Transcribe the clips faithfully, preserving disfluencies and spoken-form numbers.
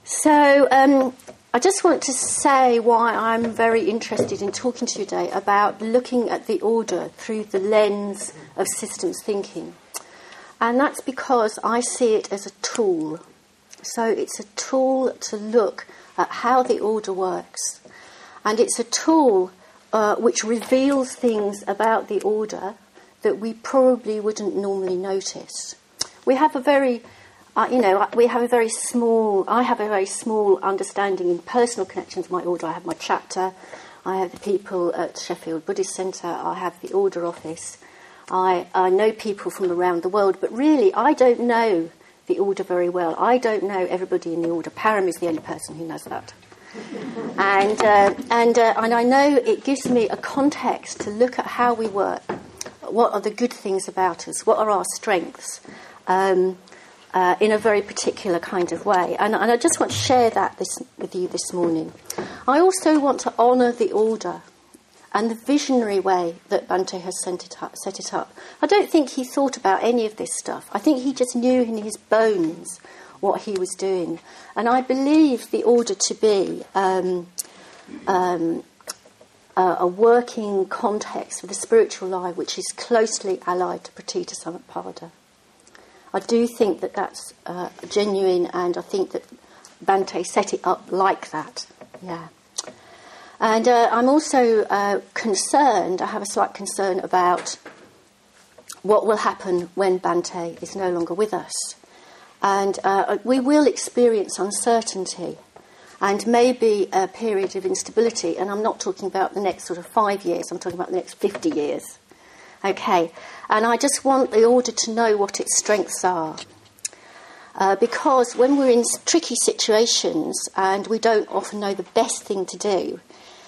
So um, I just want to say why I'm very interested in talking to you today about looking at the order through the lens of systems thinking. And that's because I see it as a tool. So it's a tool to look at how the order works. And it's a tool uh, which reveals things about the order that we probably wouldn't normally notice. We have a very... Uh, you know, we have a very small, I have a very small understanding in personal connections to my order. I have my chapter, I have the people at Sheffield Buddhist Centre, I have the order office, I, I know people from around the world, but really I don't know the order very well. I don't know everybody in the order. Param is the only person who knows that. and uh, and uh, and I know it gives me a context to look at how we work, what are the good things about us, what are our strengths, um Uh, in a very particular kind of way. And, and I just want to share that this, with you this morning. I also want to honour the order and the visionary way that Bhante has set it, up, set it up. I don't think he thought about any of this stuff. I think he just knew in his bones what he was doing. And I believe the order to be um, um, a, a working context for the spiritual life which is closely allied to Pratitha Samutpada. I do think that that's uh, genuine, and I think that Bhante set it up like that. Yeah. And uh, I'm also uh, concerned, I have a slight concern about what will happen when Bhante is no longer with us. And uh, we will experience uncertainty and maybe a period of instability. And I'm not talking about the next sort of five years, I'm talking about the next fifty years. Okay, and I just want the order to know what its strengths are. Uh, because when we're in tricky situations and we don't often know the best thing to do,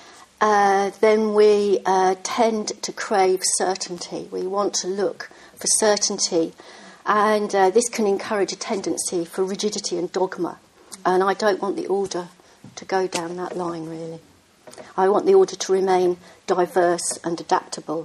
uh, then we uh, tend to crave certainty. We want to look for certainty, and uh, this can encourage a tendency for rigidity and dogma. And I don't want the order to go down that line, really. I want the order to remain diverse and adaptable.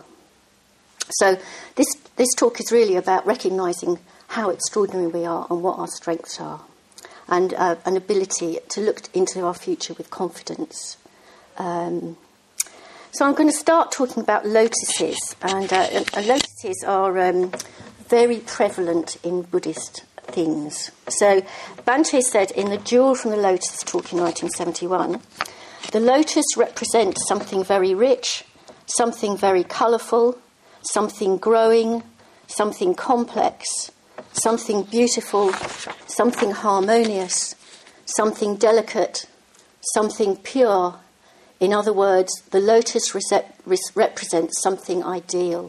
So this this talk is really about recognising how extraordinary we are and what our strengths are, and uh, an ability to look into our future with confidence. Um, so I'm going to start talking about lotuses, and uh, uh, lotuses are um, very prevalent in Buddhist things. So Bhante said in the Jewel from the Lotus talk in nineteen seventy-one, the lotus represents something very rich, something very colourful, something growing, something complex, something beautiful, something harmonious, something delicate, something pure. In other words, the lotus rese- represents something ideal.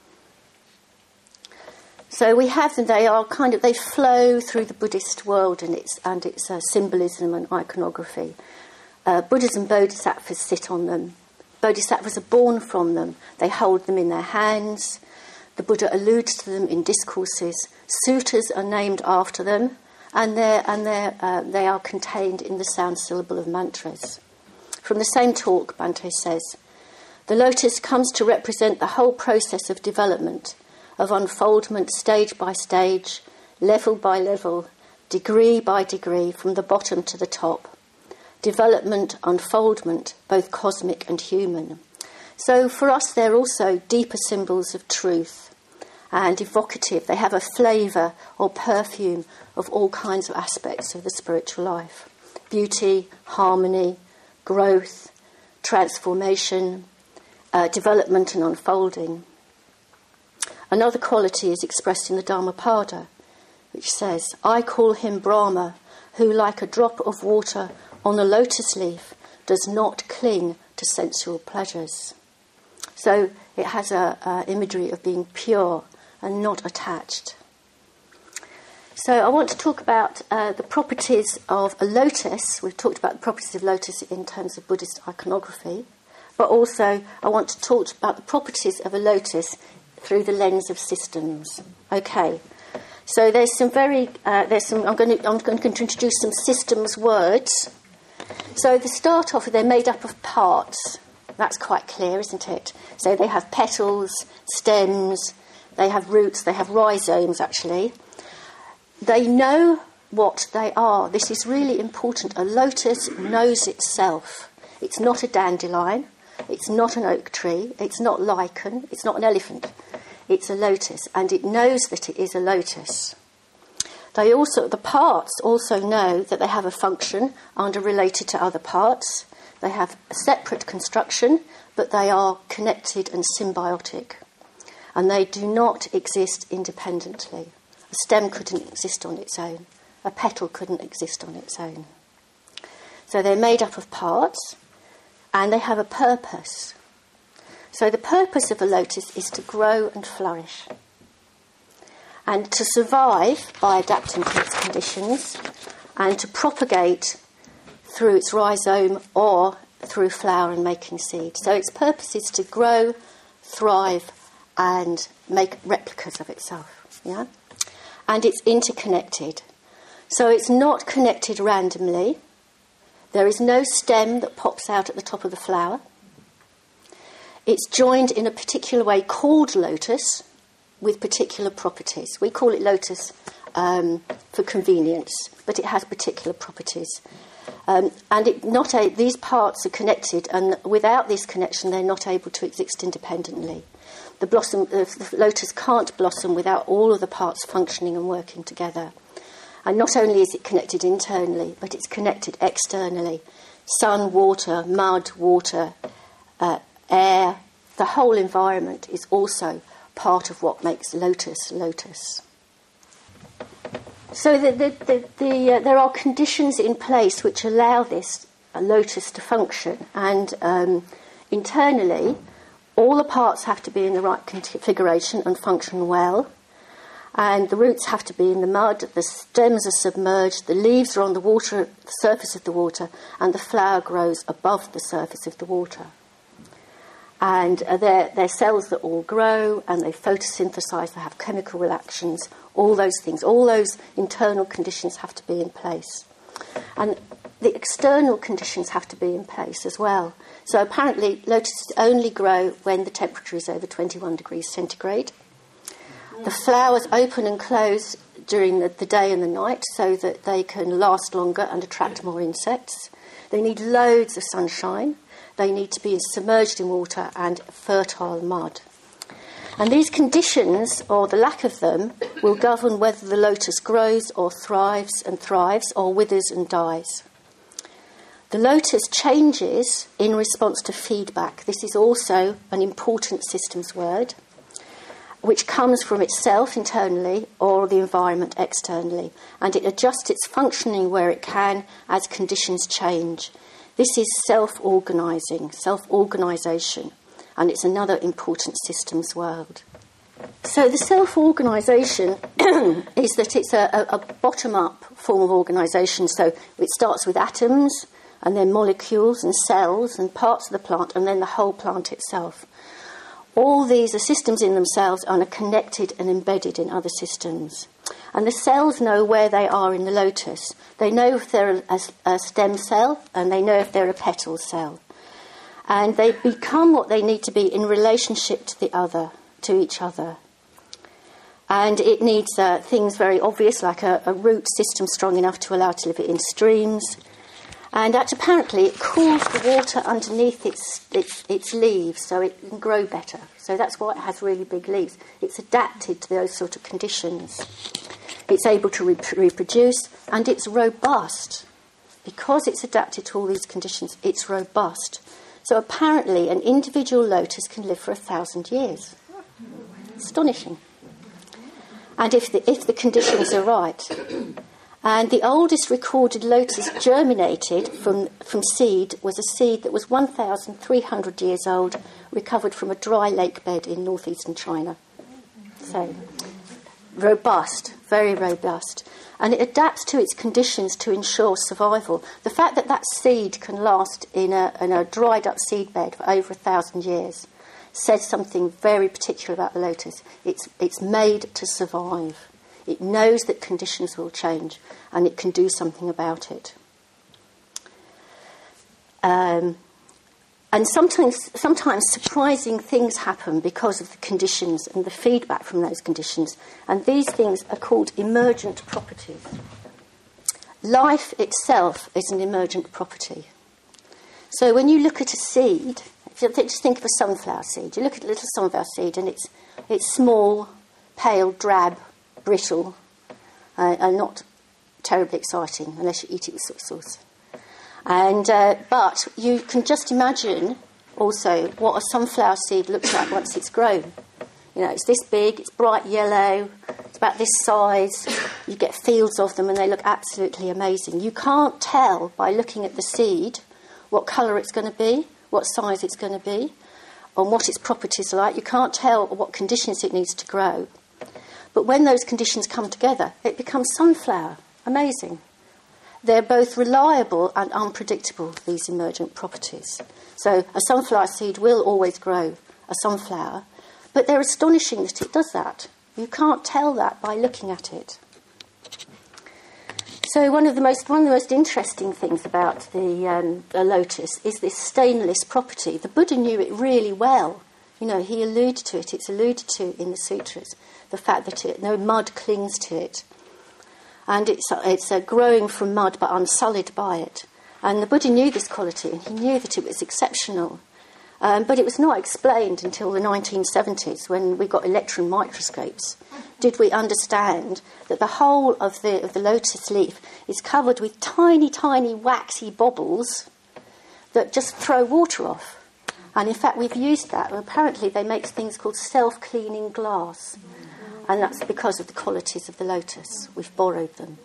So we have them, they are kind of, they flow through the Buddhist world and its, and its uh, symbolism and iconography. Uh, Buddhas and Bodhisattvas sit on them. Bodhisattvas are born from them. They hold them in their hands. The Buddha alludes to them in discourses. Suttas are named after them, and, they're, and they're, uh, they are contained in the sound syllable of mantras. From the same talk, Bhante says, the lotus comes to represent the whole process of development, of unfoldment stage by stage, level by level, degree by degree, from the bottom to the top. Development, unfoldment, both cosmic and human. So for us, they're also deeper symbols of truth and evocative. They have a flavour or perfume of all kinds of aspects of the spiritual life. Beauty, harmony, growth, transformation, uh, development and unfolding. Another quality is expressed in the Dhammapada, which says, I call him Brahma, who like a drop of water on a lotus leaf does not cling to sensual pleasures. So it has a, a imagery of being pure and not attached. So I want to talk about uh, the properties of a lotus. We've talked about the properties of lotus in terms of Buddhist iconography, but also I want to talk about the properties of a lotus through the lens of systems. Okay. So there's some very uh, there's some. I'm going to I'm going to introduce some systems words. So to start off, they're made up of parts. That's quite clear, isn't it? So they have petals, stems, they have roots, they have rhizomes. Actually, they know what they are. This is really important. A lotus knows itself. It's not a dandelion. It's not an oak tree. It's not lichen. It's not an elephant. It's a lotus, and it knows that it is a lotus. They also, the parts also know that they have a function and are related to other parts. They have a separate construction, but they are connected and symbiotic. And they do not exist independently. A stem couldn't exist on its own. A petal couldn't exist on its own. So they're made up of parts, and they have a purpose. So the purpose of a lotus is to grow and flourish, and to survive by adapting to its conditions, and to propagate through its rhizome or through flower and making seed. So its purpose is to grow, thrive, and make replicas of itself. Yeah, and it's interconnected. So it's not connected randomly. There is no stem that pops out at the top of the flower. It's joined in a particular way called lotus, with particular properties. We call it lotus um, for convenience, but it has particular properties. Um, and it not a, these parts are connected, and without this connection, they're not able to exist independently. The blossom, uh, the lotus can't blossom without all of the parts functioning and working together. And not only is it connected internally, but it's connected externally. Sun, water, mud, water, uh, air, the whole environment is also part of what makes lotus lotus. So the, the, the, the, uh, there are conditions in place which allow this uh, lotus to function, and um, internally all the parts have to be in the right configuration and function well, and the roots have to be in the mud, the stems are submerged, the leaves are on the water, the surface of the water, and the flower grows above the surface of the water. And uh, they're, they're cells that all grow, and they photosynthesize, they have chemical reactions, all those things, all those internal conditions have to be in place. And the external conditions have to be in place as well. So apparently lotuses only grow when the temperature is over twenty-one degrees centigrade. The flowers open and close during the, the day and the night so that they can last longer and attract more insects. They need loads of sunshine. They need to be submerged in water and fertile mud. And these conditions, or the lack of them, will govern whether the lotus grows or thrives and thrives, or withers and dies. The lotus changes in response to feedback. This is also an important systems word, which comes from itself internally or the environment externally, and it adjusts its functioning where it can as conditions change. This is self-organising, self-organisation, and it's another important systems word. So the self-organisation is that it's a, a, a bottom-up form of organisation. So it starts with atoms, and then molecules and cells and parts of the plant, and then the whole plant itself. All these are systems in themselves and are connected and embedded in other systems. And the cells know where they are in the lotus. They know if they're a, a stem cell, and they know if they're a petal cell. And they become what they need to be in relationship to the other, to each other. And it needs uh, things very obvious, like a, a root system strong enough to allow it to live in streams. And that apparently it cools the water underneath its, its its leaves so it can grow better. So that's why it has really big leaves. It's adapted to those sort of conditions. It's able to re- reproduce, and it's robust. Because it's adapted to all these conditions, it's robust. So apparently an individual lotus can live for a thousand years. Astonishing. And if the, if the conditions are right. And the oldest recorded lotus germinated from, from seed was a seed that was one thousand three hundred years old, recovered from a dry lake bed in northeastern China. So, robust, very robust. And it adapts to its conditions to ensure survival. The fact that that seed can last in a, in a dried up seed bed for over a thousand years says something very particular about the lotus. It's, it's made to survive. It knows that conditions will change, and it can do something about it. Um, and sometimes, sometimes surprising things happen because of the conditions and the feedback from those conditions. And these things are called emergent properties. life itself is an emergent property. So when you look at a seed, if you just think of a sunflower seed, you look at a little sunflower seed and it's it's small, pale, drab, brittle, uh, and not terribly exciting unless you eat it with soy sauce. And uh, but you can just imagine also what a sunflower seed looks like once it's grown. You know, it's this big, it's bright yellow, it's about this size. You get fields of them and they look absolutely amazing. You can't tell by looking at the seed what colour it's going to be, what size it's going to be, and what its properties are like. You can't tell what conditions it needs to grow. But when those conditions come together, it becomes sunflower. Amazing. They're both reliable and unpredictable, these emergent properties. So a sunflower seed will always grow a sunflower, but they're astonishing that it does that. You can't tell that by looking at it. So one of the most one of the most interesting things about the, um, the lotus is this stainless property. The Buddha knew it really well. You know, he alluded to it. It's alluded to in the sutras. The fact that it, no mud clings to it, and it's it's uh, growing from mud but unsullied by it. And the Buddha knew this quality, and he knew that it was exceptional. Um, but it was not explained until the nineteen seventies, when we got electron microscopes. Did we understand that the whole of the of the lotus leaf is covered with tiny, tiny waxy bobbles that just throw water off? And in fact, we've used that. Well, apparently, they make things called self-cleaning glass, and that's because of the qualities of the lotus. We've borrowed them.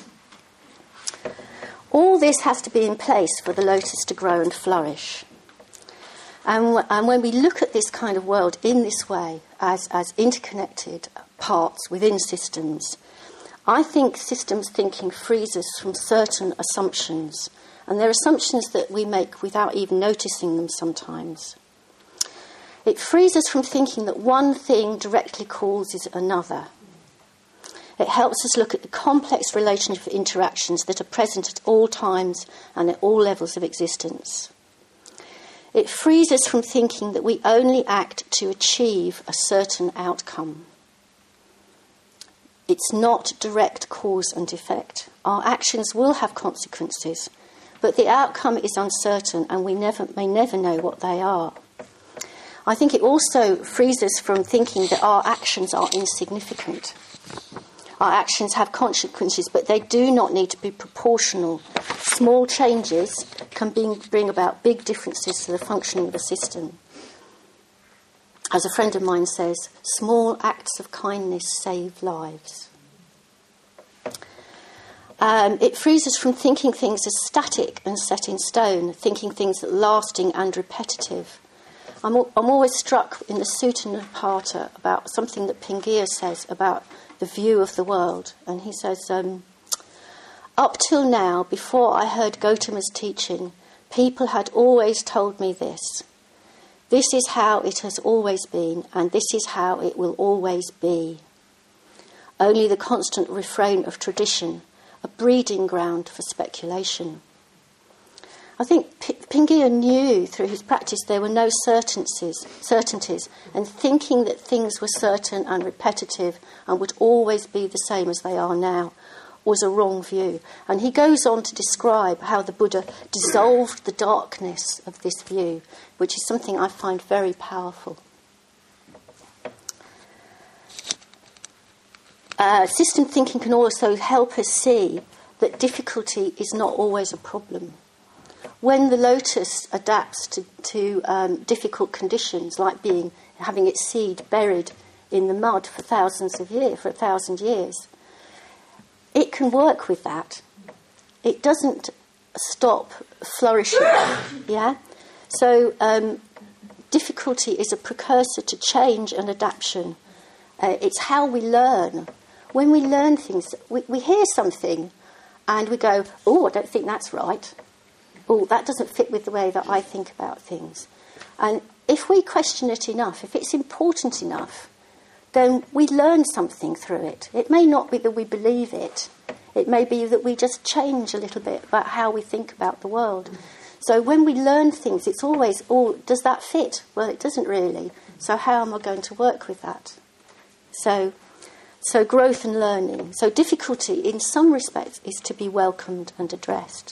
All this has to be in place for the lotus to grow and flourish. And, w- and when we look at this kind of world in this way, as, as interconnected parts within systems, I think systems thinking frees us from certain assumptions. And they're assumptions that we make without even noticing them sometimes. It frees us from thinking that one thing directly causes another. It helps us look at the complex relationship interactions that are present at all times and at all levels of existence. It frees us from thinking that we only act to achieve a certain outcome. It's not direct cause and effect. Our actions will have consequences, but the outcome is uncertain and we never may never know what they are. I think it also frees us from thinking that our actions are insignificant. Our actions have consequences, but they do not need to be proportional. Small changes can bring, bring about big differences to the functioning of a system. As a friend of mine says, small acts of kindness save lives. Um, it frees us from thinking things as static and set in stone, thinking things that are lasting and repetitive. I'm, I'm always struck in the Sutta Nipata about something that Pingia says about the view of the world. And he says, um, up till now, before I heard Gautama's teaching, people had always told me this. This is how it has always been, and this is how it will always be. Only the constant refrain of tradition, a breeding ground for speculation. I think P- Pingia knew through his practice there were no certainties, certainties, and thinking that things were certain and repetitive and would always be the same as they are now was a wrong view. And he goes on to describe how the Buddha dissolved the darkness of this view, which is something I find very powerful. Uh, system thinking can also help us see that difficulty is not always a problem. When the lotus adapts to, to um, difficult conditions, like being having its seed buried in the mud for thousands of years, for a thousand years, it can work with that. It doesn't stop flourishing. Yeah. So um, difficulty is a precursor to change and adaptation. Uh, it's how we learn. When we learn things, we, we hear something, and we go, "Oh, I don't think that's right. Oh, that doesn't fit with the way that I think about things." And if we question it enough, if it's important enough, then we learn something through it. It may not be that we believe it. It may be that we just change a little bit about how we think about the world. So when we learn things, it's always, oh, does that fit? Well, it doesn't really. So how am I going to work with that? So So growth and learning. So difficulty, in some respects, is to be welcomed and addressed.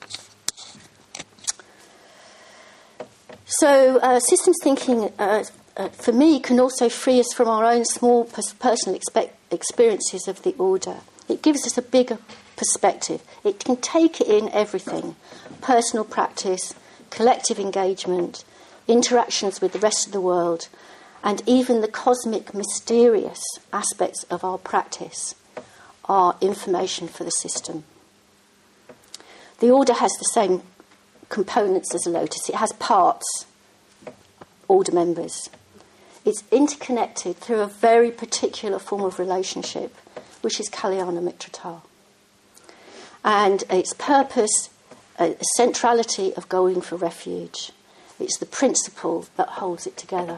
So uh, systems thinking, uh, uh, for me, can also free us from our own small pers- personal expe- experiences of the order. It gives us a bigger perspective. It can take in everything: personal practice, collective engagement, interactions with the rest of the world, and even the cosmic, mysterious aspects of our practice are information for the system. The order has the same components as a lotus. It has parts, order members. It's interconnected through a very particular form of relationship, which is Kalyana Mitrata. And its purpose, a centrality of going for refuge. It's the principle that holds it together.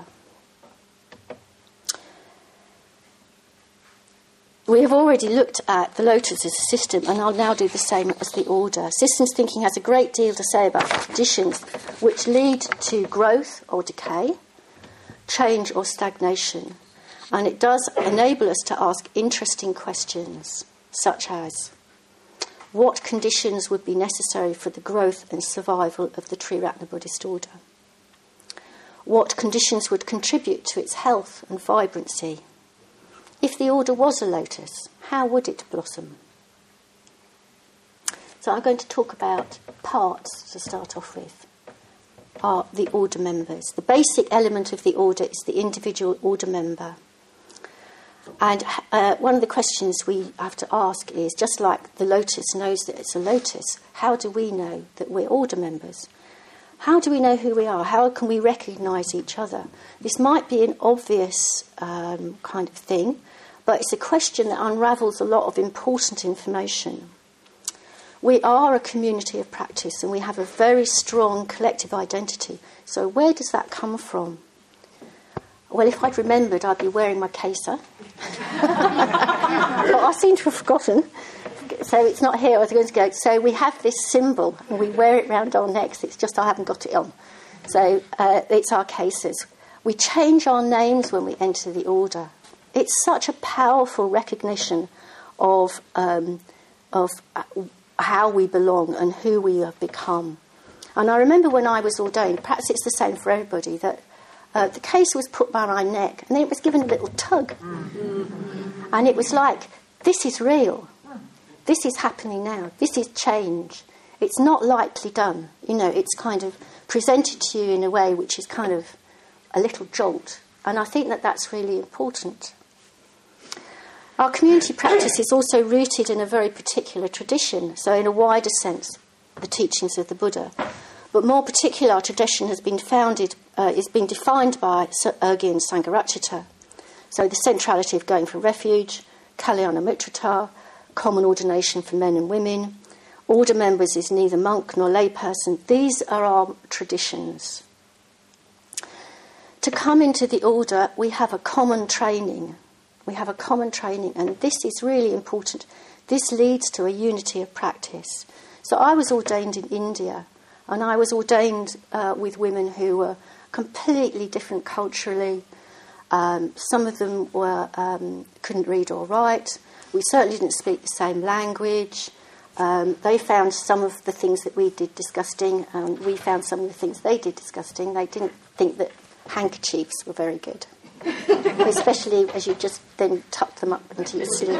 We have already looked at the lotus as a system, and I'll now do the same as the order. Systems thinking has a great deal to say about conditions which lead to growth or decay, change or stagnation, and it does enable us to ask interesting questions, such as, what conditions would be necessary for the growth and survival of the Triratna Buddhist order? What conditions would contribute to its health and vibrancy? If the order was a lotus, how would it blossom? So I'm going to talk about parts to start off with. Are the order members. The basic element of the order is the individual order member. And uh, one of the questions we have to ask is, just like the lotus knows that it's a lotus, how do we know that we're order members? How do we know who we are? How can we recognise each other? This might be an obvious um, kind of thing, but it's a question that unravels a lot of important information. We are a community of practice and we have a very strong collective identity. So where does that come from? Well, if I'd remembered, I'd be wearing my kesa. But I seem to have forgotten. So it's not here. I was going to go. So we have this symbol and we wear it round our necks. It's just I haven't got it on. So uh, it's our cases. We change our names when we enter the order. It's such a powerful recognition of um, of how we belong and who we have become. And I remember when I was ordained, perhaps it's the same for everybody, that uh, the case was put by my neck and then it was given a little tug. Mm-hmm. And it was like, this is real. This is happening now. This is change. It's not lightly done. You know, it's kind of presented to you in a way which is kind of a little jolt. And I think that that's really important. Our community practice is also rooted in a very particular tradition, so in a wider sense, the teachings of the Buddha. But more particularly, our tradition has been founded, uh, is being defined by Urgi and Sangharakshita. So the centrality of going for refuge, Kalyana Mitrata, common ordination for men and women, order members is neither monk nor layperson. These are our traditions. To come into the order, we have a common training. We have a common training, and this is really important. This leads to a unity of practice. So I was ordained in India, and I was ordained uh, with women who were completely different culturally. Um, some of them were um, couldn't read or write. We certainly didn't speak the same language. Um, they found some of the things that we did disgusting, and we found some of the things they did disgusting. They didn't think that handkerchiefs were very good. Especially as you just then tuck them up into your sleeve.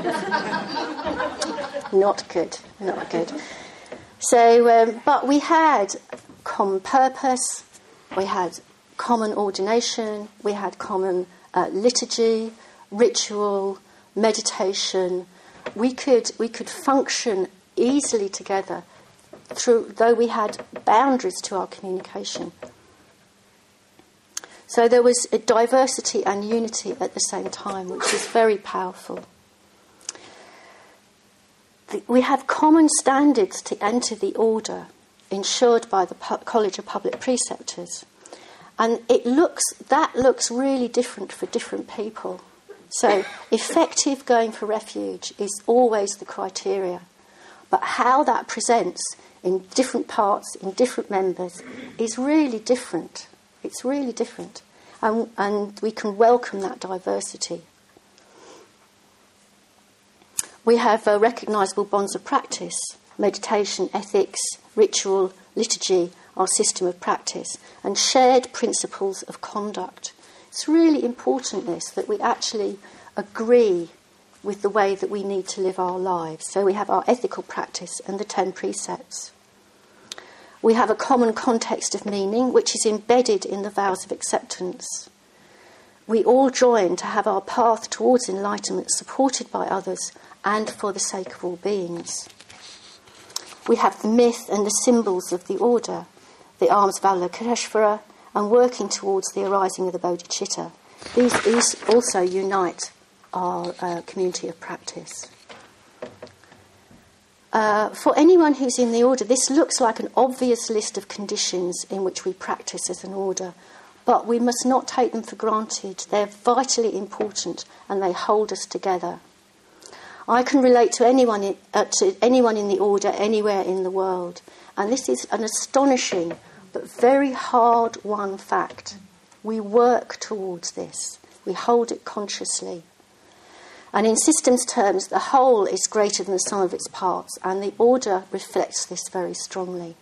Not good, not good. So, um, but we had common purpose, we had common ordination, we had common uh, liturgy, ritual, meditation. We could we could function easily together, through though we had boundaries to our communication. So there was a diversity and unity at the same time, which is very powerful. The, we have common standards to enter the order, ensured by the Pu- College of Public Preceptors. And it looks that looks really different for different people. So effective going for refuge is always the criteria. But how that presents in different parts, in different members, is really different. It's really different. And, and we can welcome that diversity. We have uh, recognisable bonds of practice, meditation, ethics, ritual, liturgy, our system of practice, and shared principles of conduct. It's really important, this, that we actually agree with the way that we need to live our lives. So we have our ethical practice and the ten precepts. We have a common context of meaning, which is embedded in the vows of acceptance. We all join to have our path towards enlightenment supported by others and for the sake of all beings. We have the myth and the symbols of the order, the arms of Avalokiteshvara, and working towards the arising of the Bodhicitta. These, these also unite our uh, community of practice. Uh, for anyone who's in the order, this looks like an obvious list of conditions in which we practice as an order, but we must not take them for granted. They're vitally important and they hold us together. I can relate to anyone in, uh, to anyone in the order anywhere in the world, and this is an astonishing but very hard-won fact. We work towards this. We hold it consciously. And in systems terms, the whole is greater than the sum of its parts, and the order reflects this very strongly.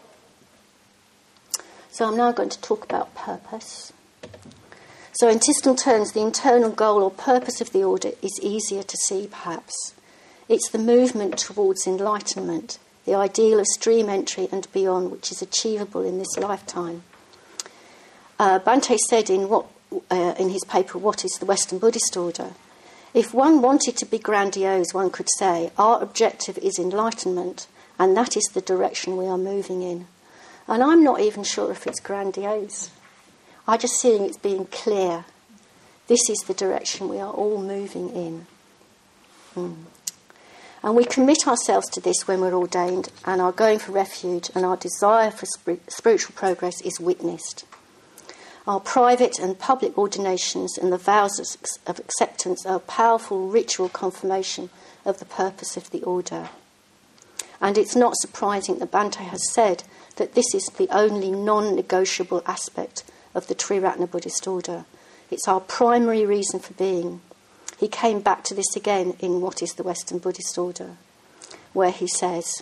So I'm now going to talk about purpose. So in system terms, the internal goal or purpose of the order is easier to see, perhaps. It's the movement towards enlightenment, the ideal of stream entry and beyond, which is achievable in this lifetime. Uh, Bhante said in, what, uh, in his paper, What is the Western Buddhist Order? If one wanted to be grandiose, one could say, our objective is enlightenment, and that is the direction we are moving in. And I'm not even sure if it's grandiose. I'm just seeing it's being clear. This is the direction we are all moving in. Hmm. And we commit ourselves to this when we're ordained, and our going for refuge and our desire for sp- spiritual progress is witnessed. Our private and public ordinations and the vows of acceptance are a powerful ritual confirmation of the purpose of the order. And it's not surprising that Bhante has said that this is the only non-negotiable aspect of the Triratna Buddhist order. It's our primary reason for being. He came back to this again in What is the Western Buddhist Order, where he says,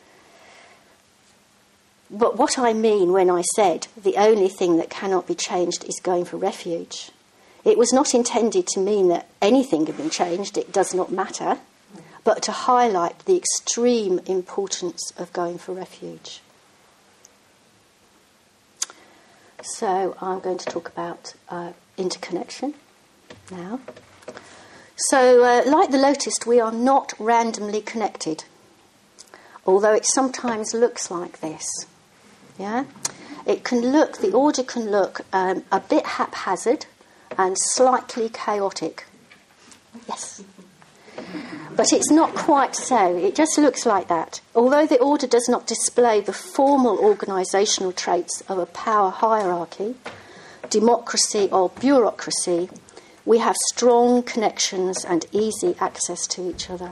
but what I mean when I said the only thing that cannot be changed is going for refuge, it was not intended to mean that anything can be changed, it does not matter, but to highlight the extreme importance of going for refuge. So I'm going to talk about uh, interconnection now. So, uh, like the lotus, we are not randomly connected, although it sometimes looks like this. Yeah, it can look, the order can look um, a bit haphazard and slightly chaotic. Yes. But it's not quite so. It just looks like that. Although the order does not display the formal organisational traits of a power hierarchy, democracy or bureaucracy, we have strong connections and easy access to each other.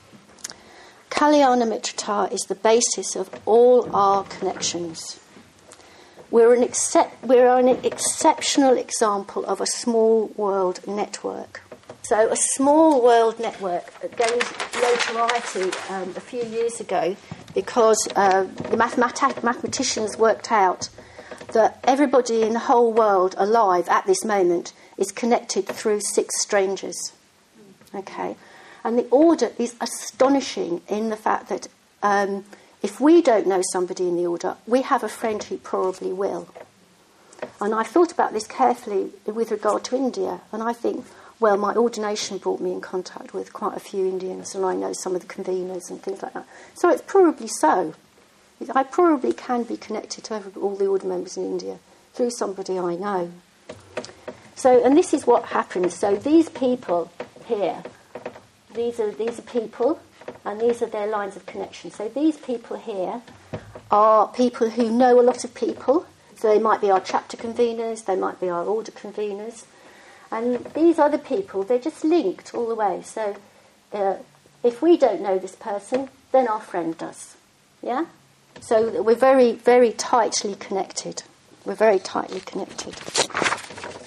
Kalyana Mitrata is the basis of all our connections. We're an, excep- we're an exceptional example of a small world network. So a small world network gained notoriety um, a few years ago because uh, the mathemat- mathematicians worked out that everybody in the whole world alive at this moment is connected through six strangers. Okay. And the order is astonishing in the fact that um, if we don't know somebody in the order, we have a friend who probably will. And I thought about this carefully with regard to India, and I think, well, my ordination brought me in contact with quite a few Indians, and I know some of the conveners and things like that. So it's probably so. I probably can be connected to every, all the order members in India through somebody I know. So, and this is what happens. So these people here, These are these are people, and these are their lines of connection. So these people here are people who know a lot of people. So they might be our chapter conveners, they might be our order conveners. And these other people, they're just linked all the way. So uh, if we don't know this person, then our friend does. Yeah? So we're very, very tightly connected. We're very tightly connected.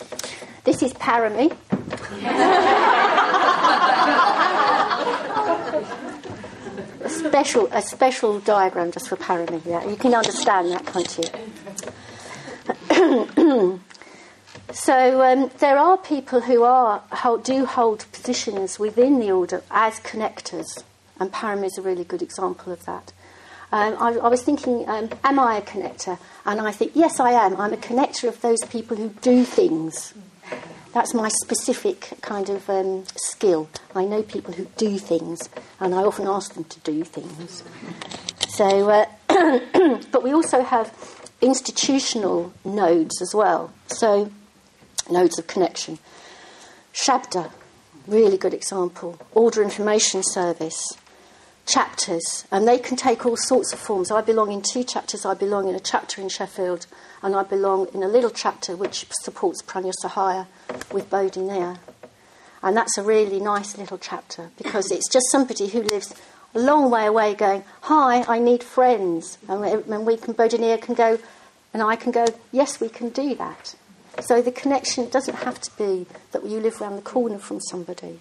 This is Parami. special a special diagram just for Parami. Yeah, you can understand that, can't you? So um, there are people who are hold, do hold positions within the order as connectors, and Parami is a really good example of that. Um, I, I was thinking, um, am I a connector? And I think, yes, I am. I'm a connector of those people who do things. That's my specific kind of um, skill. I know people who do things, and I often ask them to do things. So, uh, but we also have institutional nodes as well. So, nodes of connection. Shabda, really good example. Order Information Service. Chapters, and they can take all sorts of forms. I belong in two chapters. I belong in a chapter in Sheffield, and I belong in a little chapter which supports Pranya Sahaya with Bodhi Nia. And that's a really nice little chapter because it's just somebody who lives a long way away going, hi, I need friends. And we, and we can, Bodhi Nia can go, and I can go, yes, we can do that. So the connection doesn't have to be that you live around the corner from somebody.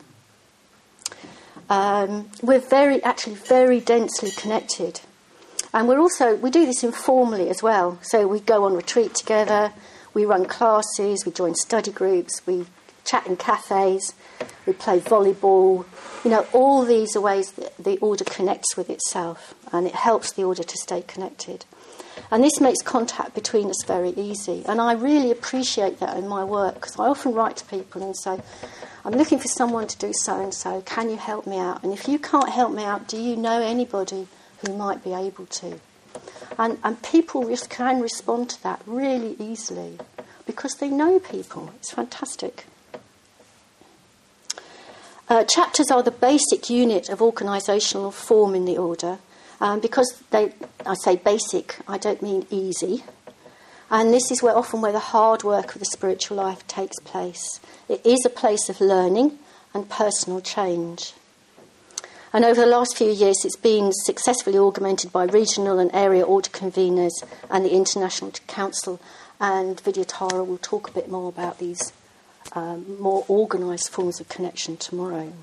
Um, we're very, actually very densely connected. And we're also, we do this informally as well. So we go on retreat together, we run classes, we join study groups, we chat in cafes, we play volleyball. You know, all these are ways that the order connects with itself, and it helps the order to stay connected. And this makes contact between us very easy. And I really appreciate that in my work, because I often write to people and say, I'm looking for someone to do so-and-so, can you help me out? And if you can't help me out, do you know anybody who might be able to? And, and people just can respond to that really easily, because they know people. It's fantastic. Uh, chapters are the basic unit of organisational form in the order. Um, because they, I say basic, I don't mean easy. And this is where often where the hard work of the spiritual life takes place. It is a place of learning and personal change. And over the last few years, it's been successfully augmented by regional and area order conveners and the International Council. And Vidyatara will talk a bit more about these um, more organised forms of connection tomorrow.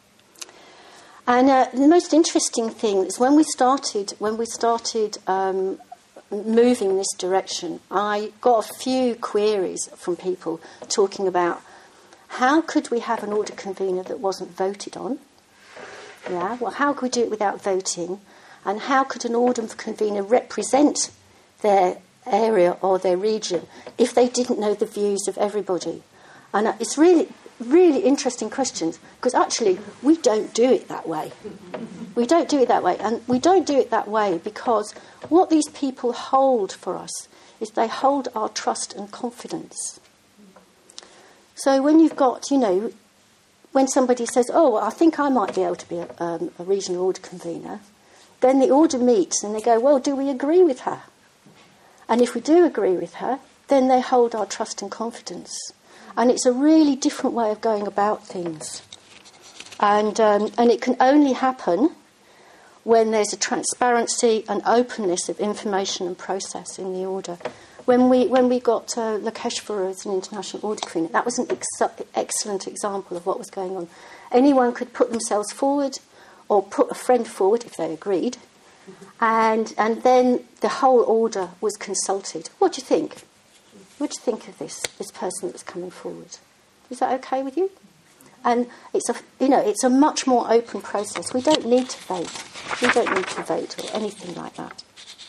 And uh, the most interesting thing is when we started, when we started um, moving in this direction, I got a few queries from people talking about how could we have an order convener that wasn't voted on? Yeah, well, how could we do it without voting? And how could an order convener represent their area or their region if they didn't know the views of everybody? And uh, it's really... really interesting questions, because actually we don't do it that way. We don't do it that way, and we don't do it that way because what these people hold for us is they hold our trust and confidence. So when you've got, you know, when somebody says, oh, well, I think I might be able to be a, um, a regional order convener, then the order meets and they go, well, do we agree with her? And if we do agree with her, then they hold our trust and confidence. And it's a really different way of going about things. And um, and it can only happen when there's a transparency and openness of information and process in the order. When we when we got uh, Lakeshvara as an international order convener, that was an ex- excellent example of what was going on. Anyone could put themselves forward or put a friend forward if they agreed. And, and then the whole order was consulted. What do you think? What do you think of this, this person that's coming forward? Is that okay with you? And it's a, you know, it's a much more open process. We don't need to vote. We don't need to vote or anything like that.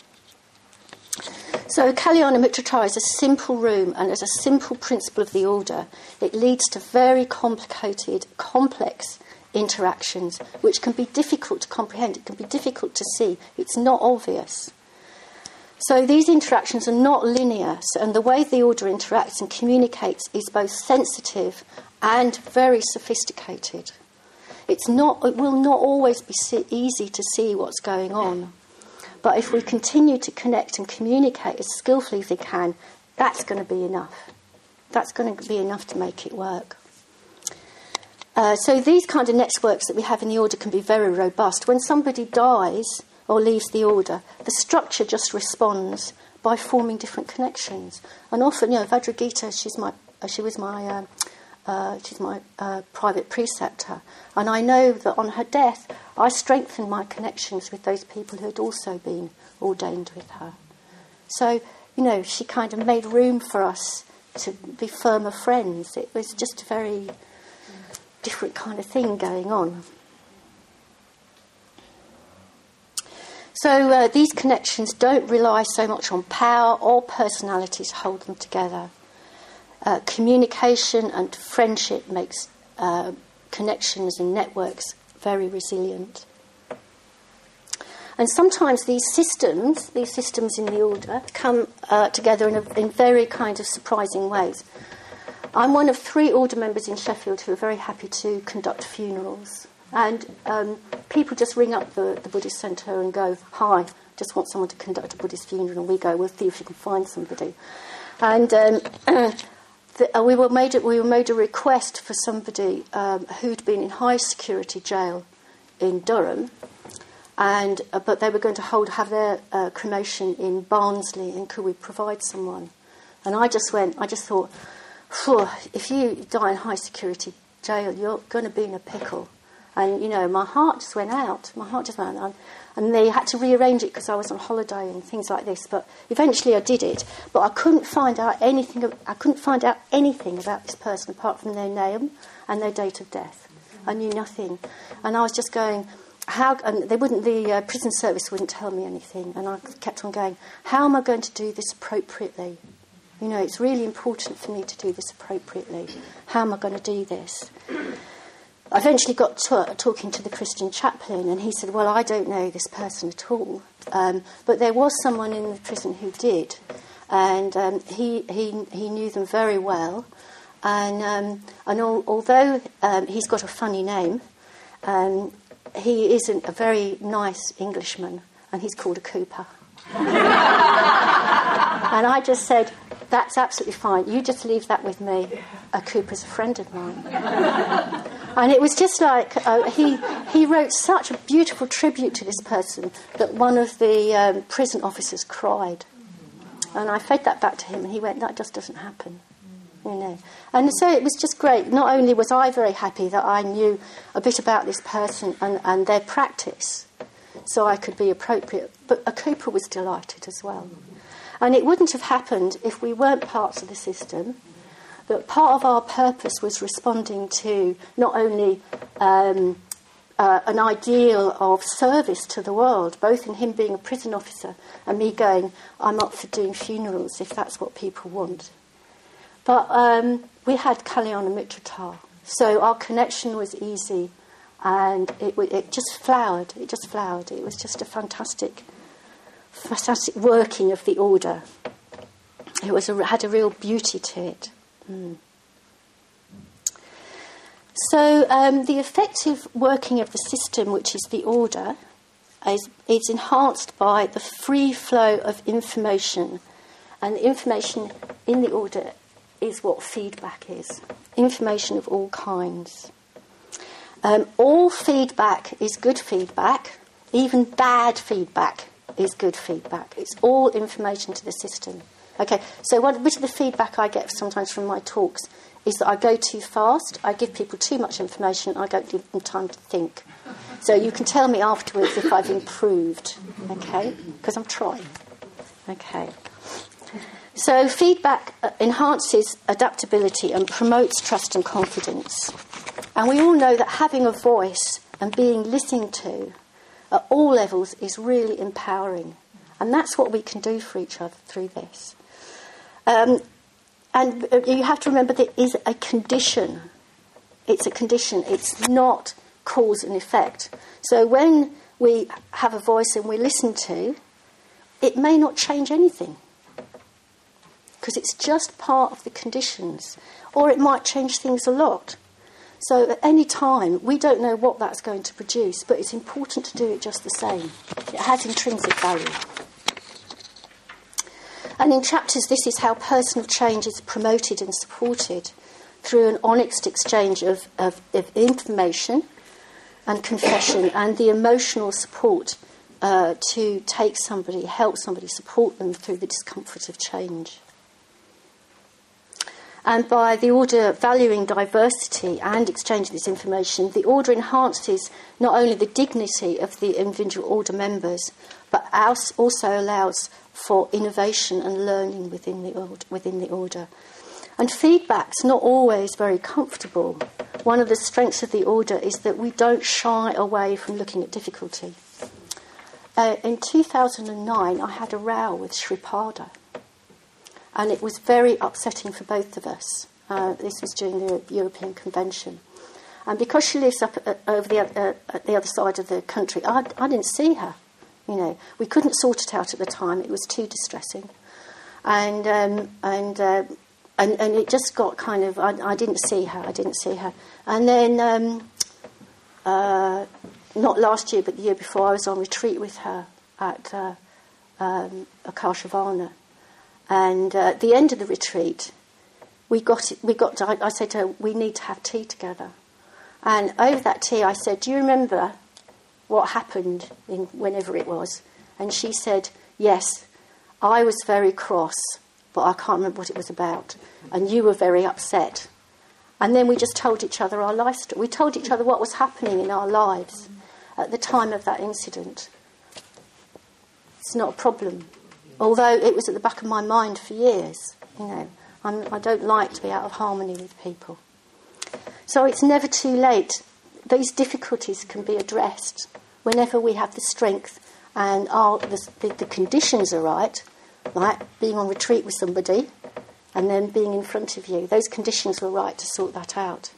So Kalyana Mitratra is a simple room, and as a simple principle of the order, it leads to very complicated, complex interactions, which can be difficult to comprehend. It can be difficult to see. It's not obvious. So these interactions are not linear, and the way the order interacts and communicates is both sensitive and very sophisticated. It's not, it will not always be easy to see what's going on, but if we continue to connect and communicate as skillfully as we can, that's going to be enough. That's going to be enough to make it work. Uh, so these kind of networks that we have in the order can be very robust. When somebody dies or leaves the order, the structure just responds by forming different connections. And often, you know, Vajragita, she's my, uh, she was my uh, uh, she's my uh, private preceptor, and I know that on her death, I strengthened my connections with those people who had also been ordained with her. So, you know, she kind of made room for us to be firmer friends. It was just a very different kind of thing going on. So uh, these connections don't rely so much on power or personality to hold them together. Uh, communication and friendship makes uh, connections and networks very resilient. And sometimes these systems, these systems in the order, come uh, together in, a, in very kind of surprising ways. I'm one of three order members in Sheffield who are very happy to conduct funerals. And um, people just ring up the, the Buddhist centre and go, "Hi, just want someone to conduct a Buddhist funeral." And we go, "We'll see if you can find somebody." And um, the, uh, we were made a, we were made a request for somebody um, who'd been in high security jail in Durham, and uh, but they were going to hold have their uh, cremation in Barnsley, and could we provide someone? And I just went, I just thought, if you die in high security jail, you're going to be in a pickle. And, you know, my heart just went out. My heart just went out. And they had to rearrange it because I was on holiday and things like this. But eventually I did it. But I couldn't find out anything. I couldn't find out anything about this person apart from their name and their date of death. I knew nothing. And I was just going, how? And they wouldn't. The uh, prison service wouldn't tell me anything. And I kept on going, how am I going to do this appropriately? You know, it's really important for me to do this appropriately. How am I going to do this? I eventually got to, talking to the Christian chaplain, and he said, "Well, I don't know this person at all, um, but there was someone in the prison who did, and um, he he he knew them very well, and um, and al- although um, he's got a funny name, um, he isn't a very nice Englishman, and he's called a Cooper." And I just said, "That's absolutely fine. You just leave that with me. A Cooper's a friend of mine." And it was just like uh, he he wrote such a beautiful tribute to this person that one of the um, prison officers cried. And I fed that back to him, and he went, "That just doesn't happen." You know. And so it was just great. Not only was I very happy that I knew a bit about this person and, and their practice, so I could be appropriate, but a Cooper was delighted as well. And it wouldn't have happened if we weren't parts of the system. But part of our purpose was responding to not only um, uh, an ideal of service to the world, both in him being a prison officer and me going, "I'm up for doing funerals if that's what people want." But um, we had Kalyana Mitrata, so our connection was easy, and it, it just flowered. It just flowered. It was just a fantastic, fantastic working of the order. It was a, had a real beauty to it. Mm. So um, the effective working of the system, which is the order, is, is enhanced by the free flow of information. And the information in the order is what feedback is. Information of all kinds. Um, all feedback is good feedback. Even bad feedback is good feedback. It's all information to the system. Okay, so what, which of the feedback I get sometimes from my talks is that I go too fast, I give people too much information, I don't give them time to think. So you can tell me afterwards if I've improved, okay, because I'm trying. Okay. So feedback enhances adaptability and promotes trust and confidence. And we all know that having a voice and being listened to at all levels is really empowering. And that's what we can do for each other through this. Um, and you have to remember that it is a condition. It's a condition. It's not cause and effect. So when we have a voice and we listen to, it may not change anything because it's just part of the conditions, or it might change things a lot. So at any time, we don't know what that's going to produce, but it's important to do it just the same. It has intrinsic value. And in chapters, this is how personal change is promoted and supported through an honest exchange of, of, of information and confession and the emotional support uh, to take somebody, help somebody, support them through the discomfort of change. And by the order valuing diversity and exchanging this information, the order enhances not only the dignity of the individual order members, but also allows for innovation and learning within the order. Within the order. And feedback's not always very comfortable. One of the strengths of the order is that we don't shy away from looking at difficulty. Uh, in two thousand nine, I had a row with Shripada. And it was very upsetting for both of us. Uh, this was during the European Convention. And because she lives up at, over the, uh, at the other side of the country, I, I didn't see her. You know, we couldn't sort it out at the time. It was too distressing. And um, and, uh, and and it just got kind of, I, I didn't see her. I didn't see her. And then, um, uh, not last year, but the year before, I was on retreat with her at uh, um, Akashavana. And uh, at the end of the retreat, we got we got. To, I, I said to her, "We need to have tea together." And over that tea, I said, "Do you remember what happened in whenever it was?" And she said, "Yes, I was very cross, but I can't remember what it was about. And you were very upset." And then we just told each other our life story. We told each other what was happening in our lives at the time of that incident. It's not a problem. Although it was at the back of my mind for years, you know, I'm, I don't like to be out of harmony with people. So it's never too late. These difficulties can be addressed whenever we have the strength and our, the, the, the conditions are right, like being on retreat with somebody and then being in front of you. Those conditions were right to sort that out.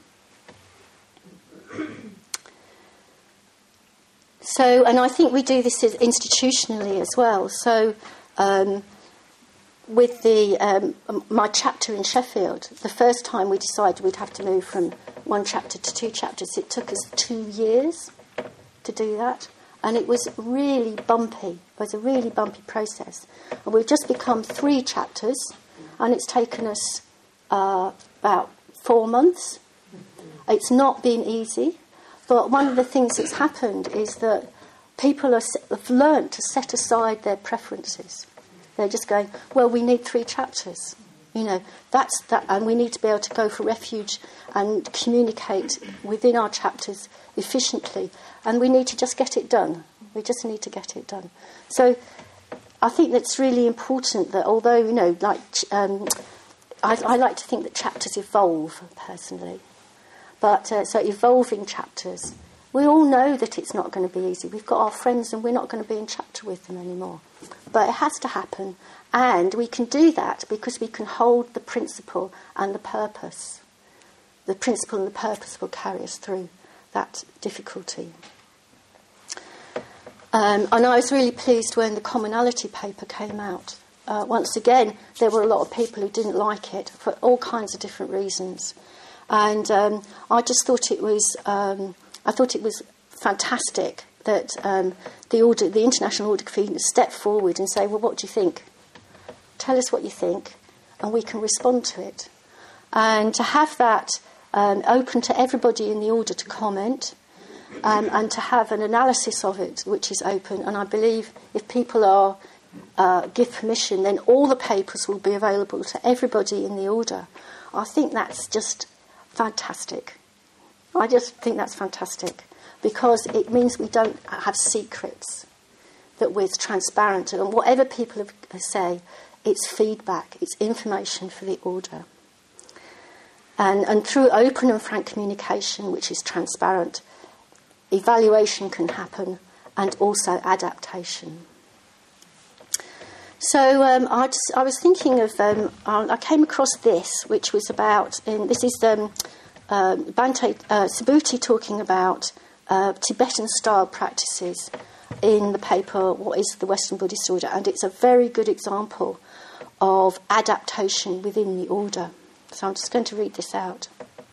So, and I think we do this institutionally as well. So, Um, with the um, my chapter in Sheffield, the first time we decided we'd have to move from one chapter to two chapters, it took us two years to do that, and it was really bumpy. It was a really bumpy process, and we've just become three chapters, and it's taken us uh, about four months. It's not been easy, but one of the things that's happened is that people are, have learnt to set aside their preferences. They're just going, well, we need three chapters, you know, that's that, and we need to be able to go for refuge and communicate within our chapters efficiently, and we need to just get it done. We just need to get it done. So I think that's really important that although, you know, like, um, I, I like to think that chapters evolve, personally. But, uh, so evolving chapters, we all know that it's not going to be easy. We've got our friends and we're not going to be in chapter with them anymore. But it has to happen. And we can do that because we can hold the principle and the purpose. The principle and the purpose will carry us through that difficulty. Um, and I was really pleased when the commonality paper came out. Uh, once again, there were a lot of people who didn't like it for all kinds of different reasons. And um, I just thought it was... Um, I thought it was fantastic that um, the audit, the International Audit Committee stepped forward and say, well, what do you think? Tell us what you think, and we can respond to it. And to have that um, open to everybody in the order to comment, um, and to have an analysis of it which is open. And I believe if people are uh, give permission, then all the papers will be available to everybody in the order. I think that's just fantastic. I just think that's fantastic because it means we don't have secrets, that we're transparent, and whatever people have, say, it's feedback, it's information for the order. And, and through open and frank communication, which is transparent, evaluation can happen and also adaptation. So um, I, just, I was thinking of, um, I came across this, which was about, in, this is um, uh, Bhante uh, Subhuti talking about uh, Tibetan-style practices in the paper, What is the Western Buddhist Order? And it's a very good example of adaptation within the order. So I'm just going to read this out.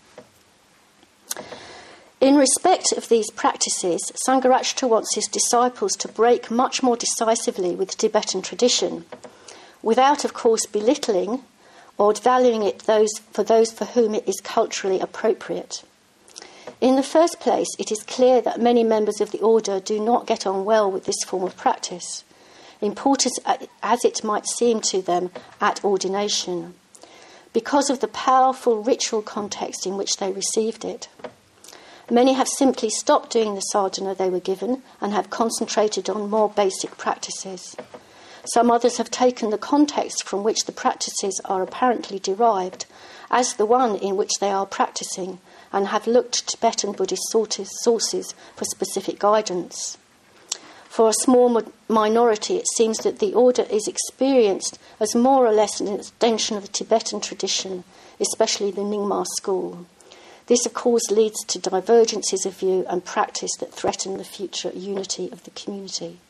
In respect of these practices, Sangharakshita wants his disciples to break much more decisively with Tibetan tradition, without, of course, belittling or valuing it those for those for whom it is culturally appropriate. In the first place, it is clear that many members of the order do not get on well with this form of practice, important as it might seem to them at ordination. because of the powerful ritual context in which they received it. Many have simply stopped doing the sadhana they were given and have concentrated on more basic practices. Some others have taken the context from which the practices are apparently derived as the one in which they are practicing and have looked to Tibetan Buddhist sources for specific guidance. For a small minority, it seems that the order is experienced as more or less an extension of the Tibetan tradition, especially the Nyingma school. This, of course, leads to divergences of view and practice that threaten the future unity of the community.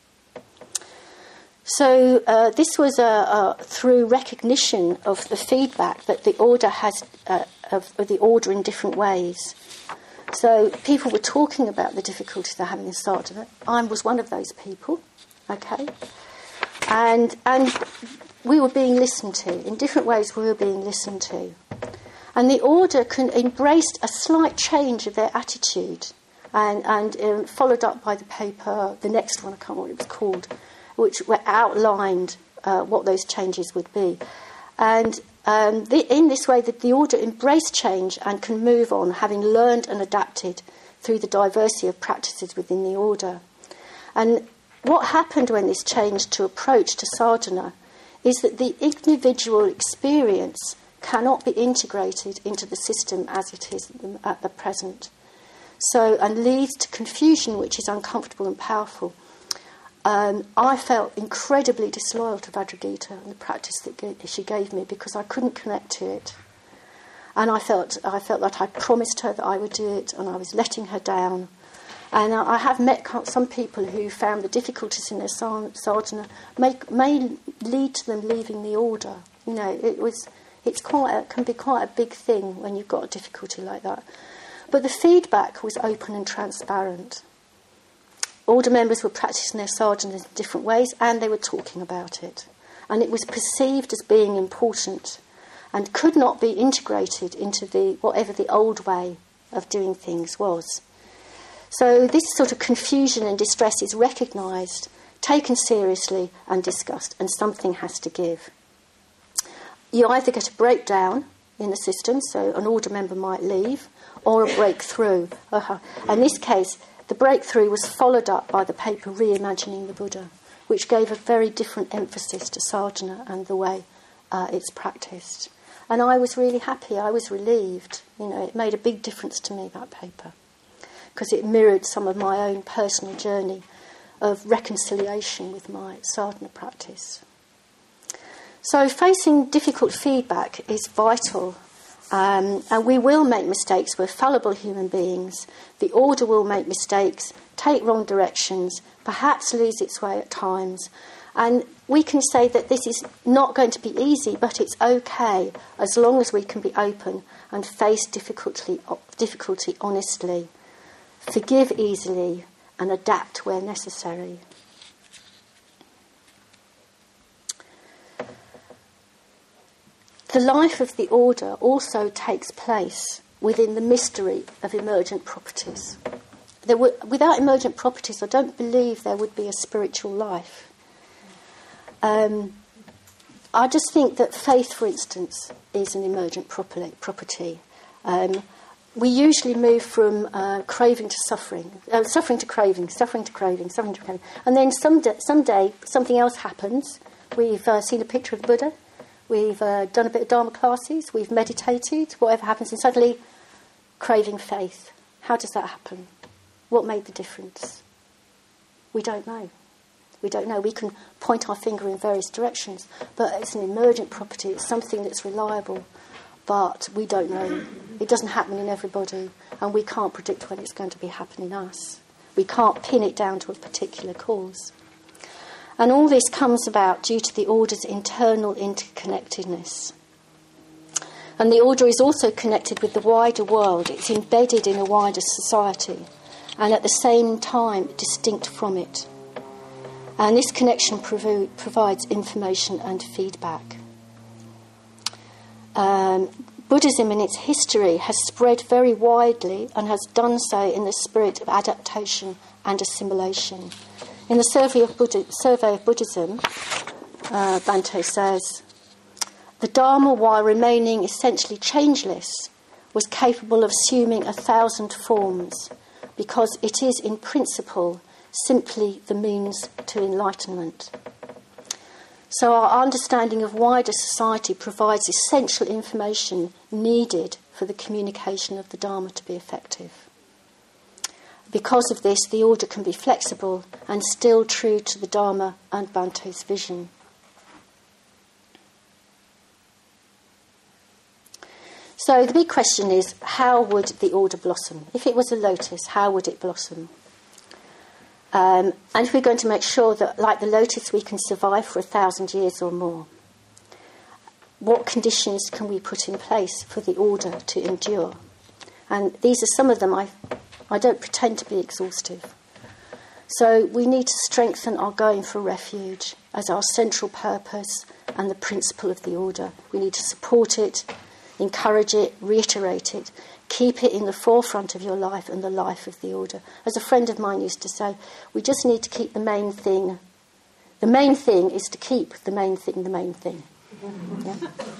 So uh, this was uh, uh, through recognition of the feedback that the order has uh, of, of the order in different ways. So people were talking about the difficulties they're having in sadhana. I was one of those people, okay? And and we were being listened to. In different ways we were being listened to. And the order can, embraced a slight change of their attitude and, and um, followed up by the paper, the next one, I can't remember what it was called, which were outlined uh, what those changes would be. And um, the, in this way, the, the order embraced change and can move on, having learned and adapted through the diversity of practices within the order. And what happened when this changed to approach to sadhana is that the individual experience cannot be integrated into the system as it is at the, at the present. So, and leads to confusion, which is uncomfortable and powerful. Um, I felt incredibly disloyal to Vajragita and the practice that g- she gave me because I couldn't connect to it. And I felt I felt that I promised her that I would do it and I was letting her down. And I have met some people who found the difficulties in their sadhana may, may lead to them leaving the order. You know, it was it's quite a, can be quite a big thing when you've got a difficulty like that. But the feedback was open and transparent. Order members were practicing their sadhana in different ways and they were talking about it. And it was perceived as being important and could not be integrated into the whatever the old way of doing things was. So this sort of confusion and distress is recognised, taken seriously and discussed, and something has to give. You either get a breakdown in the system, so an order member might leave, or a breakthrough. Uh-huh. In this case, the breakthrough was followed up by the paper Reimagining the Buddha, which gave a very different emphasis to sadhana and the way uh, it's practiced. And I was really happy, I was relieved. You know, it made a big difference to me, that paper, because it mirrored some of my own personal journey of reconciliation with my sadhana practice. So facing difficult feedback is vital. Um, and we will make mistakes. We're fallible human beings. The order will make mistakes, take wrong directions, perhaps lose its way at times. And we can say that this is not going to be easy, but it's okay as long as we can be open and face difficulty, difficulty honestly, forgive easily, and adapt where necessary. The life of the order also takes place within the mystery of emergent properties. There were, without emergent properties, I don't believe there would be a spiritual life. Um, I just think that faith, for instance, is an emergent property. Um, we usually move from uh, craving to suffering, uh, suffering to craving, suffering to craving, suffering to craving. And then someday, someday something else happens. We've uh, seen a picture of the Buddha. We've uh, done a bit of Dharma classes, we've meditated, whatever happens, and suddenly craving faith. How does that happen? What made the difference? We don't know. We don't know. We can point our finger in various directions, but it's an emergent property, it's something that's reliable, but we don't know. It doesn't happen in everybody, and we can't predict when it's going to be happening in us. We can't pin it down to a particular cause. And all this comes about due to the order's internal interconnectedness. And the order is also connected with the wider world. It's embedded in a wider society and at the same time distinct from it. And this connection prov- provides information and feedback. Um, Buddhism in its history has spread very widely and has done so in the spirit of adaptation and assimilation. In the Survey of, Buddha, Survey of Buddhism, uh, Bhante says, The Dharma, while remaining essentially changeless, was capable of assuming a thousand forms because it is, in principle, simply the means to enlightenment. So our understanding of wider society provides essential information needed for the communication of the Dharma to be effective. Because of this, the order can be flexible and still true to the Dharma and Bhante's vision. So the big question is, how would the order blossom? If it was a lotus, how would it blossom? Um, and if we're going to make sure that, like the lotus, we can survive for a thousand years or more, what conditions can we put in place for the order to endure? And these are some of them. I, I don't pretend to be exhaustive. So we need to strengthen our going for refuge as our central purpose and the principle of the order. We need to support it, encourage it, reiterate it, keep it in the forefront of your life and the life of the order. As a friend of mine used to say, we just need to keep the main thing. The main thing is to keep the main thing the main thing. Yeah?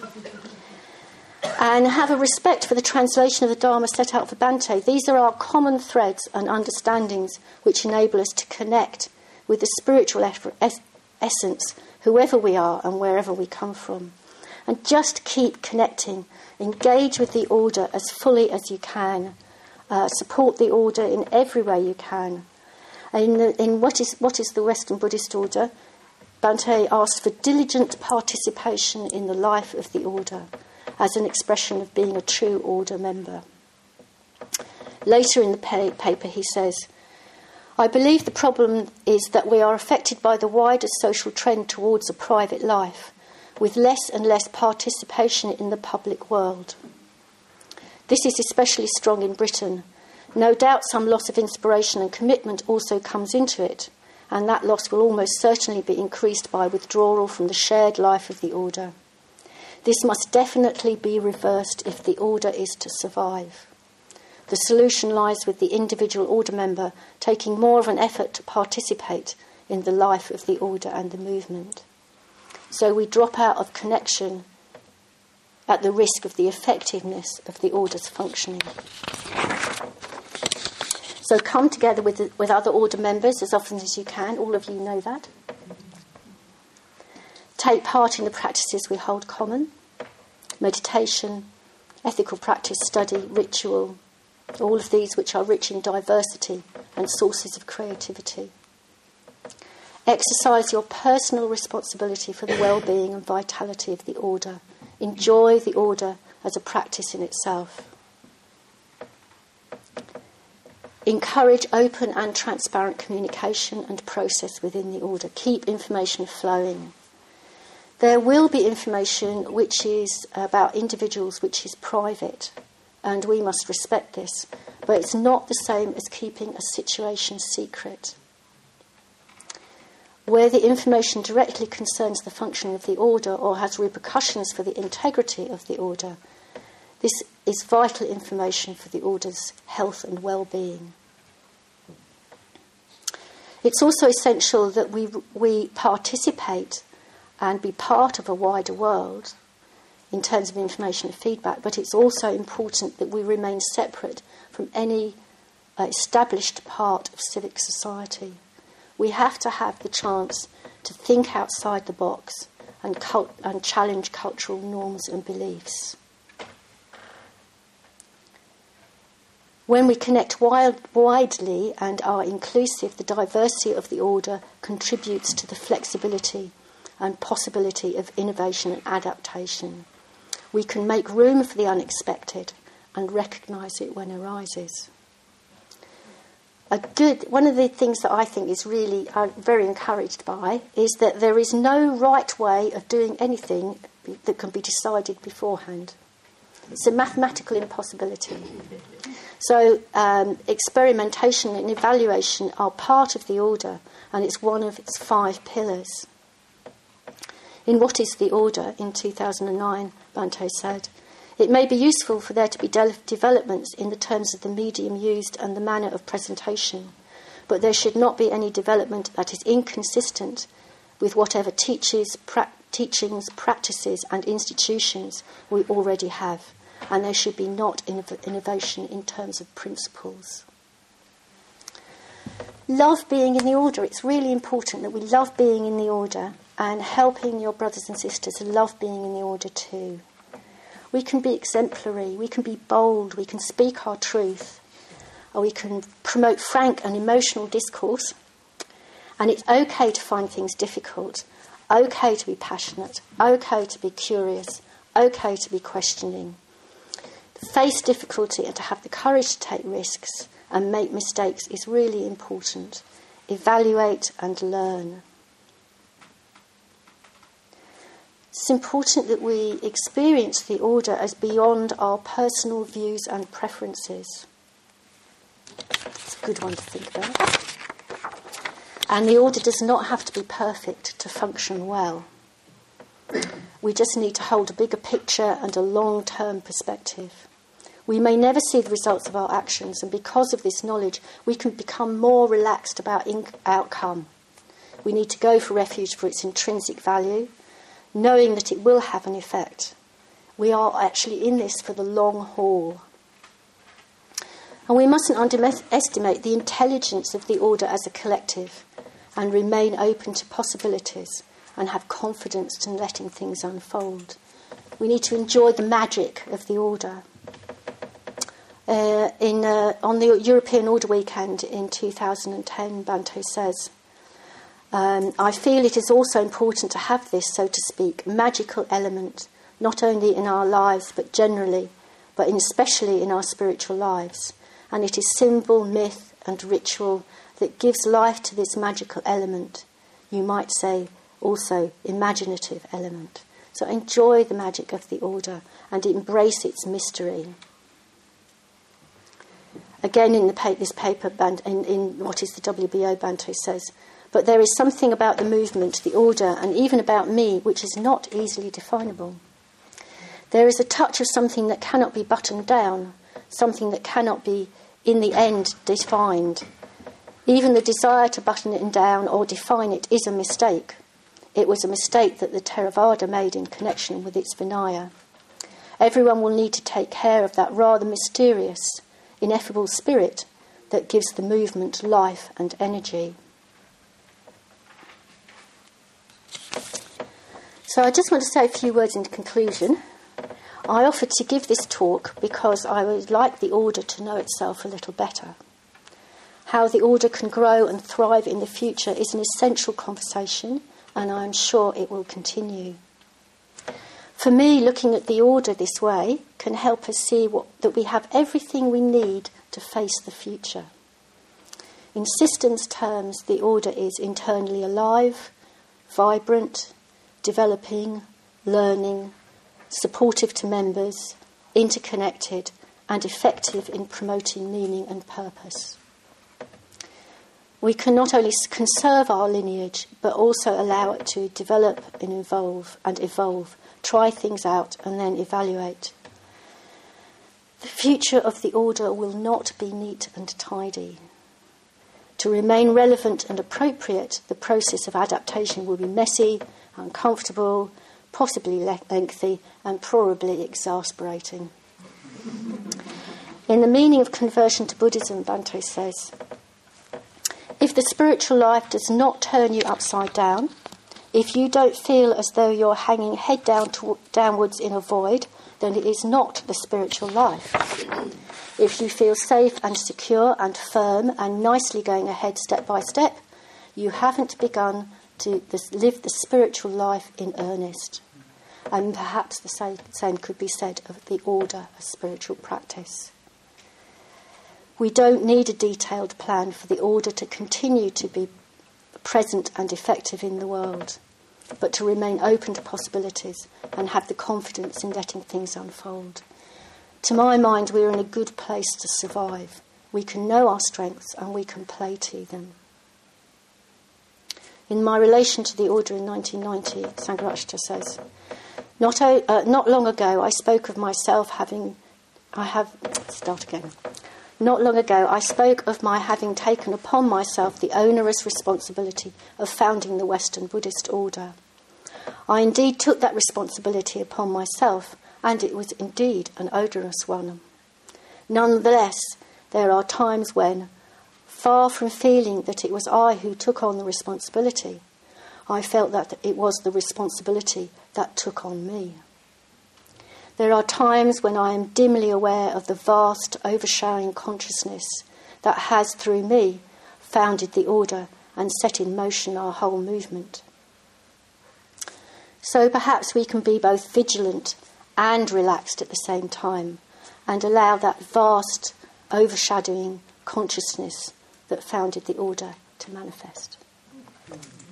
And have a respect for the translation of the Dharma set out for Bhante. These are our common threads and understandings which enable us to connect with the spiritual es- essence, whoever we are and wherever we come from. And just keep connecting. Engage with the order as fully as you can. Uh, support the order in every way you can. In, the, in what is what is the Western Buddhist order, Bhante asks for diligent participation in the life of the order as an expression of being a true order member. Later in the pa- paper he says, I believe the problem is that we are affected by the wider social trend towards a private life, with less and less participation in the public world. This is especially strong in Britain. No doubt some loss of inspiration and commitment also comes into it, and that loss will almost certainly be increased by withdrawal from the shared life of the order. This must definitely be reversed if the order is to survive. The solution lies with the individual order member taking more of an effort to participate in the life of the order and the movement. So we drop out of connection at the risk of the effectiveness of the order's functioning. So come together with, the, with other order members as often as you can. All of you know that. Take part in the practices we hold common. Meditation, ethical practice, study, ritual. All of these which are rich in diversity and sources of creativity. Exercise your personal responsibility for the well-being and vitality of the order. Enjoy the order as a practice in itself. Encourage open and transparent communication and process within the order. Keep information flowing. There will be information which is about individuals which is private, and we must respect this, but it's not the same as keeping a situation secret. Where the information directly concerns the functioning of the order or has repercussions for the integrity of the order, this is vital information for the order's health and well-being. It's also essential that we we participate and be part of a wider world in terms of information and feedback, but it's also important that we remain separate from any uh, established part of civic society. We have to have the chance to think outside the box and, cult- and challenge cultural norms and beliefs. When we connect wild- widely and are inclusive, the diversity of the order contributes to the flexibility and possibility of innovation and adaptation. We can make room for the unexpected and recognise it when it arises. A good, one of the things that I think is really uh, very encouraged by is that there is no right way of doing anything that can be decided beforehand. It's a mathematical impossibility. So um, experimentation and evaluation are part of the order, and it's one of its five pillars. In What is the Order, in two thousand nine, Bhante said, it may be useful for there to be de- developments in the terms of the medium used and the manner of presentation, but there should not be any development that is inconsistent with whatever teaches, pra- teachings, practices and institutions we already have, and there should be not innov- innovation in terms of principles. Love being in the order. It's really important that we love being in the order and helping your brothers and sisters love being in the order too. We can be exemplary, we can be bold, we can speak our truth, or we can promote frank and emotional discourse. And it's okay to find things difficult, okay to be passionate, okay to be curious, okay to be questioning. To face difficulty and to have the courage to take risks and make mistakes is really important. Evaluate and learn. It's important that we experience the order as beyond our personal views and preferences. It's a good one to think about. And the order does not have to be perfect to function well. We just need to hold a bigger picture and a long-term perspective. We may never see the results of our actions, and because of this knowledge, we can become more relaxed about in- outcome. We need to go for refuge for its intrinsic value, knowing that it will have an effect. We are actually in this for the long haul. And we mustn't underestimate the intelligence of the order as a collective and remain open to possibilities and have confidence in letting things unfold. We need to enjoy the magic of the order. Uh, in uh, on the European Order Weekend in two thousand ten, Bhante says, um, I feel it is also important to have this, so to speak, magical element, not only in our lives but generally, but in especially in our spiritual lives. And it is symbol, myth and ritual that gives life to this magical element. You might say also imaginative element. So enjoy the magic of the order and embrace its mystery. Again, in the pa- this paper, in, in what is the W B O, Bhante says, but there is something about the movement, the order, and even about me, which is not easily definable. There is a touch of something that cannot be buttoned down, something that cannot be, in the end, defined. Even the desire to button it down or define it is a mistake. It was a mistake that the Theravada made in connection with its Vinaya. Everyone will need to take care of that rather mysterious, ineffable spirit that gives the movement life and energy. So I just want to say a few words in conclusion. I offered to give this talk because I would like the order to know itself a little better. How the order can grow and thrive in the future is an essential conversation, and I'm sure it will continue. For me, looking at the order this way can help us see what, that we have everything we need to face the future. In systems terms, the order is internally alive, vibrant, developing, learning, supportive to members, interconnected, and effective in promoting meaning and purpose. We can not only conserve our lineage, but also allow it to develop and evolve and evolve, try things out and then evaluate. The future of the order will not be neat and tidy. To remain relevant and appropriate, the process of adaptation will be messy, uncomfortable, possibly lengthy, and probably exasperating. In The Meaning of Conversion to Buddhism, Bhante says, if the spiritual life does not turn you upside down, if you don't feel as though you're hanging head down to, downwards in a void, then it is not the spiritual life. If you feel safe and secure and firm and nicely going ahead step by step, you haven't begun to live the spiritual life in earnest. And perhaps the same could be said of the order of spiritual practice. We don't need a detailed plan for the order to continue to be present and effective in the world, but to remain open to possibilities and have the confidence in letting things unfold. To my mind, we are in a good place to survive. We can know our strengths and we can play to them. In my relation to the order in nineteen ninety, Sangharakshita says, not, o- uh, not long ago I spoke of myself having, I have, start again. Not long ago I spoke of my having taken upon myself the onerous responsibility of founding the Western Buddhist order. I indeed took that responsibility upon myself, and it was indeed an odorous one. Nonetheless, there are times when, far from feeling that it was I who took on the responsibility, I felt that it was the responsibility that took on me. There are times when I am dimly aware of the vast, overshadowing consciousness that has, through me, founded the order and set in motion our whole movement. So perhaps we can be both vigilant and relaxed at the same time, and allow that vast, overshadowing consciousness that founded the order to manifest.